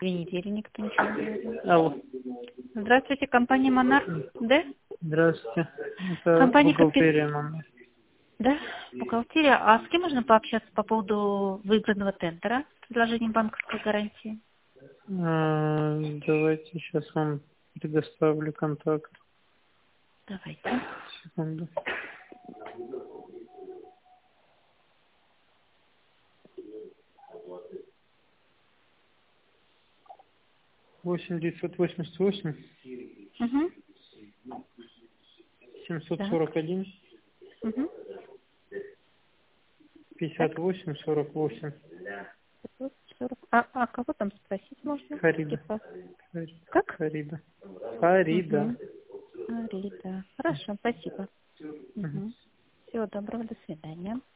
2 недели никто ничего не говорил. Алло. Здравствуйте, компания «Монарх». Да? Здравствуйте. Это Компания бухгалтерия, мама. Да, бухгалтерия. А с кем можно пообщаться по поводу выигранного тендера с предложением банковской гарантии? Давайте сейчас вам предоставлю контакт. Давайте. Секунду. Восемь 988 Угу. 741 Угу. 58 48. А кого там спросить можно? Фарида. Типа. Как? Фарида. Фарида. Угу. Фарида. Хорошо, спасибо. Угу. Всего доброго, до свидания.